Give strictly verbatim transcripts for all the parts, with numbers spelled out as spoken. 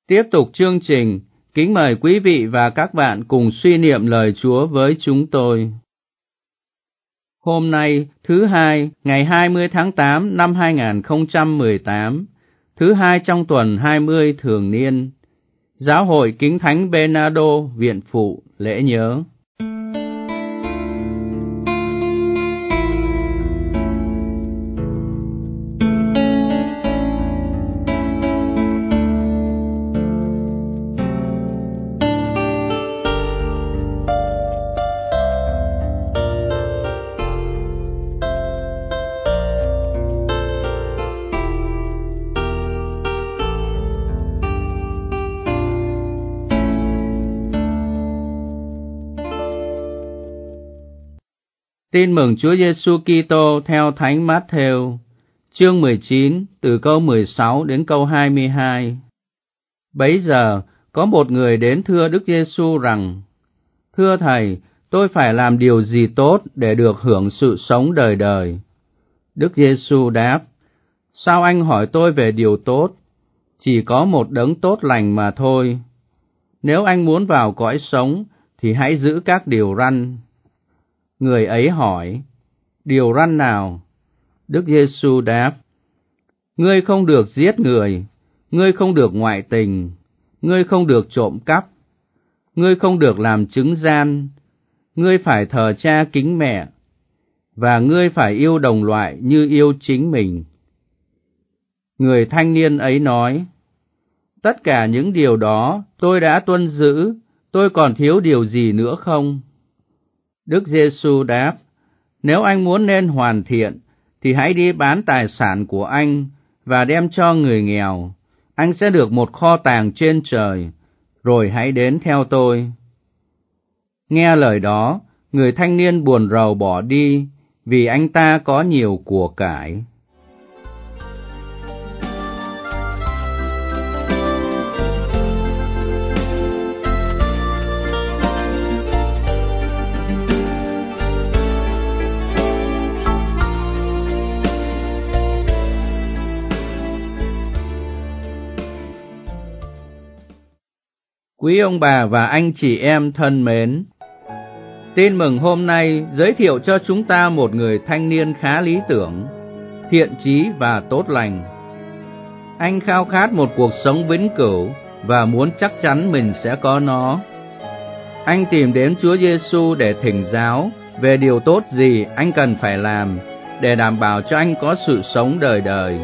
Tiếp tục chương trình, kính mời quý vị và các bạn cùng suy niệm lời Chúa với chúng tôi. Hôm nay, thứ hai, ngày hai mươi tháng tám năm hai nghìn không trăm mười tám, thứ hai trong tuần hai mươi thường niên, Giáo hội Kính Thánh Bernardo, Viện Phụ, lễ nhớ. Tin mừng Chúa Giêsu Kitô theo Thánh Mát-thêu, chương mười chín, từ câu mười sáu đến câu hai mươi hai. Bấy giờ, có một người đến thưa Đức Giêsu rằng: Thưa Thầy, tôi phải làm điều gì tốt để được hưởng sự sống đời đời? Đức Giêsu đáp: Sao anh hỏi tôi về điều tốt? Chỉ có một đấng tốt lành mà thôi. Nếu anh muốn vào cõi sống, thì hãy giữ các điều răn. Người ấy hỏi: Điều răn nào? Đức Giêsu đáp: Ngươi không được giết người, ngươi không được ngoại tình, ngươi không được trộm cắp, ngươi không được làm chứng gian, ngươi phải thờ cha kính mẹ, và ngươi phải yêu đồng loại như yêu chính mình. Người thanh niên ấy nói: Tất cả những điều đó tôi đã tuân giữ, tôi còn thiếu điều gì nữa không? Đức Giêsu đáp: Nếu anh muốn nên hoàn thiện, thì hãy đi bán tài sản của anh và đem cho người nghèo. Anh sẽ được một kho tàng trên trời, rồi hãy đến theo tôi. Nghe lời đó, người thanh niên buồn rầu bỏ đi, vì anh ta có nhiều của cải. Quý ông bà và anh chị em thân mến, tin mừng hôm nay giới thiệu cho chúng ta một người thanh niên khá lý tưởng, thiện chí và tốt lành. Anh khao khát một cuộc sống vĩnh cửu và muốn chắc chắn mình sẽ có nó. Anh tìm đến Chúa Giêsu để thỉnh giáo về điều tốt gì anh cần phải làm để đảm bảo cho anh có sự sống đời đời.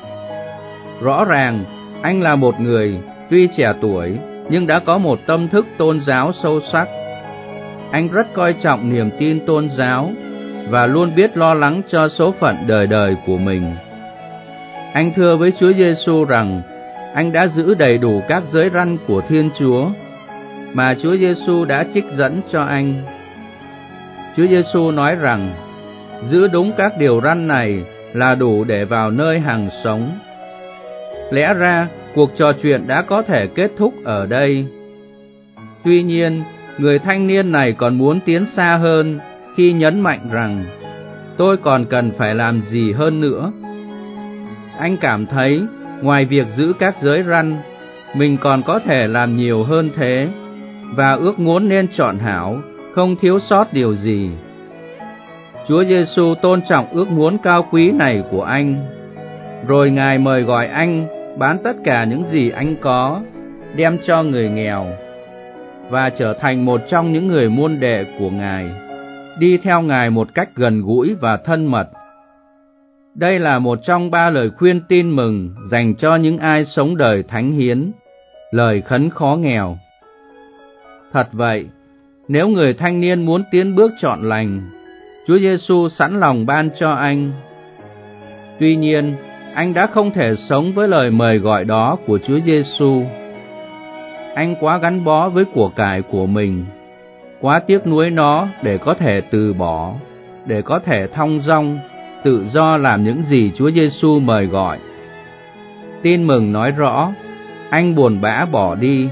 Rõ ràng, anh là một người tuy trẻ tuổi nhưng đã có một tâm thức tôn giáo sâu sắc. Anh rất coi trọng niềm tin tôn giáo và luôn biết lo lắng cho số phận đời đời của mình. Anh thưa với Chúa Giêsu rằng anh đã giữ đầy đủ các giới răn của Thiên Chúa mà Chúa Giêsu đã trích dẫn cho anh. Chúa Giêsu nói rằng giữ đúng các điều răn này là đủ để vào nơi hằng sống. Lẽ ra, cuộc trò chuyện đã có thể kết thúc ở đây. Tuy nhiên, người thanh niên này còn muốn tiến xa hơn khi nhấn mạnh rằng tôi còn cần phải làm gì hơn nữa. Anh cảm thấy ngoài việc giữ các giới răn, mình còn có thể làm nhiều hơn thế, và ước muốn nên trọn hảo, không thiếu sót điều gì. Chúa Giêsu tôn trọng ước muốn cao quý này của anh, rồi Ngài mời gọi anh bán tất cả những gì anh có, đem cho người nghèo, và trở thành một trong những người môn đệ của Ngài, đi theo Ngài một cách gần gũi và thân mật. Đây là một trong ba lời khuyên tin mừng dành cho những ai sống đời thánh hiến, lời khấn khó nghèo. Thật vậy, nếu người thanh niên muốn tiến bước trọn lành, Chúa Giêsu sẵn lòng ban cho anh. Tuy nhiên, anh đã không thể sống với lời mời gọi đó của Chúa Giêsu. Anh quá gắn bó với của cải của mình, quá tiếc nuối nó để có thể từ bỏ, để có thể thong dong, tự do làm những gì Chúa Giêsu mời gọi. Tin mừng nói rõ, anh buồn bã bỏ đi.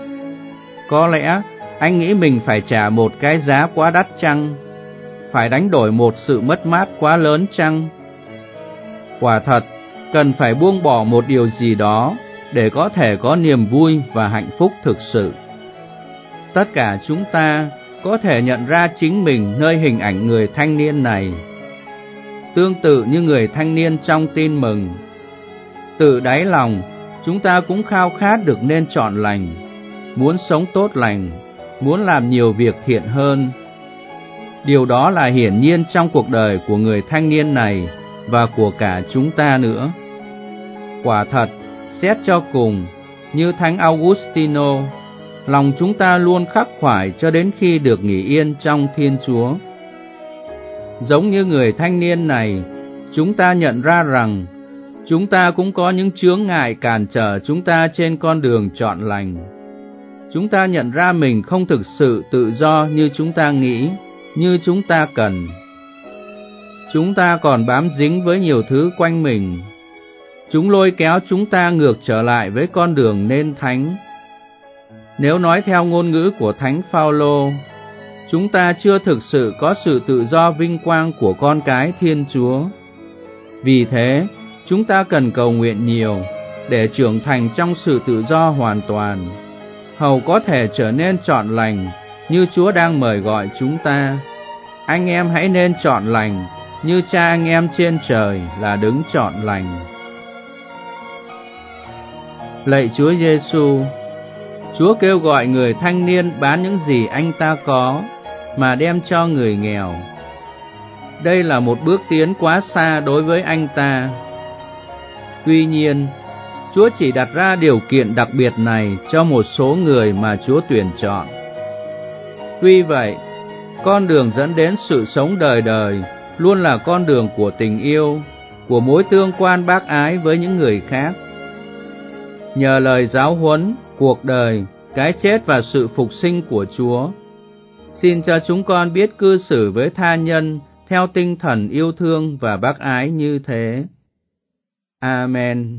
Có lẽ anh nghĩ mình phải trả một cái giá quá đắt chăng? Phải đánh đổi một sự mất mát quá lớn chăng? Quả thật, cần phải buông bỏ một điều gì đó để có thể có niềm vui và hạnh phúc thực sự. Tất cả chúng ta có thể nhận ra chính mình nơi hình ảnh người thanh niên này. Tương tự như người thanh niên trong tin mừng, tự đáy lòng chúng ta cũng khao khát được nên chọn lành, muốn sống tốt lành, muốn làm nhiều việc thiện hơn. Điều đó là hiển nhiên trong cuộc đời của người thanh niên này và của cả chúng ta nữa. Quả thật, xét cho cùng, như Thánh Augustino, lòng chúng ta luôn khắc khoải cho đến khi được nghỉ yên trong Thiên Chúa. Giống như người thanh niên này, chúng ta nhận ra rằng chúng ta cũng có những chướng ngại cản trở chúng ta trên con đường chọn lành. Chúng ta nhận ra mình không thực sự tự do như chúng ta nghĩ, như chúng ta cần. Chúng ta còn bám dính với nhiều thứ quanh mình. Chúng lôi kéo chúng ta ngược trở lại với con đường nên thánh. Nếu nói theo ngôn ngữ của Thánh Phaolô, chúng ta chưa thực sự có sự tự do vinh quang của con cái Thiên Chúa. Vì thế, chúng ta cần cầu nguyện nhiều để trưởng thành trong sự tự do hoàn toàn, hầu có thể trở nên chọn lành như Chúa đang mời gọi chúng ta. Anh em hãy nên chọn lành như Cha anh em trên trời là đứng chọn lành. Lạy Chúa Giêsu, Chúa kêu gọi người thanh niên bán những gì anh ta có mà đem cho người nghèo. Đây là một bước tiến quá xa đối với anh ta. Tuy nhiên, Chúa chỉ đặt ra điều kiện đặc biệt này cho một số người mà Chúa tuyển chọn. Tuy vậy, con đường dẫn đến sự sống đời đời luôn là con đường của tình yêu, của mối tương quan bác ái với những người khác. Nhờ lời giáo huấn, cuộc đời, cái chết và sự phục sinh của Chúa, xin cho chúng con biết cư xử với tha nhân theo tinh thần yêu thương và bác ái như thế. Amen.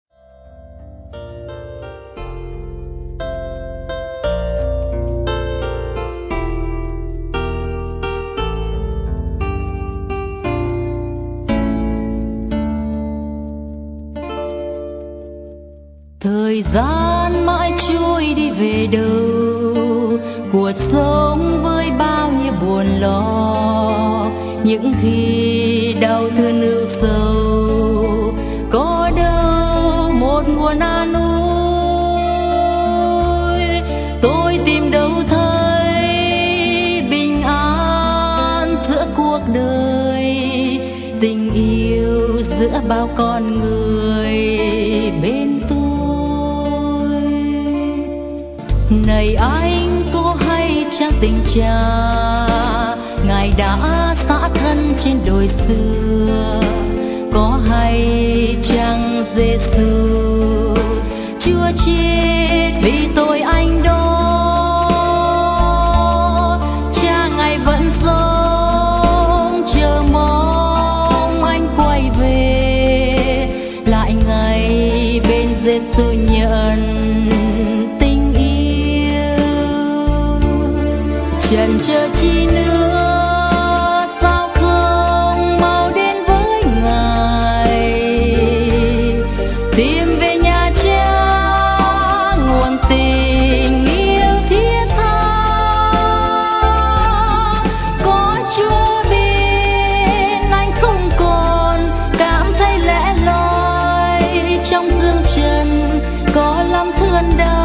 Thời gian mãi trôi đi về đâu, cuộc sống với bao nhiêu buồn lo, những khi đau thương ưu sầu, có đâu một nguồn an ủi. Tôi tìm đâu thấy bình an giữa cuộc đời, tình yêu giữa bao con người bên tôi. Này anh có hay chăng tình cha, Ngài đã xả thân trên đồi xưa, có hay chăng Giêsu Chúa chết vì tội anh đó. Cha Ngài vẫn sống chờ mong anh quay về, lại ngày bên Giêsu nhận chần chờ chi nữa, sao không mau đến với Ngài, tìm về nhà Cha nguồn tình yêu thiết tha. Có Chúa bên anh không còn cảm thấy lẻ loi, trong dương trần có lắm thương đau.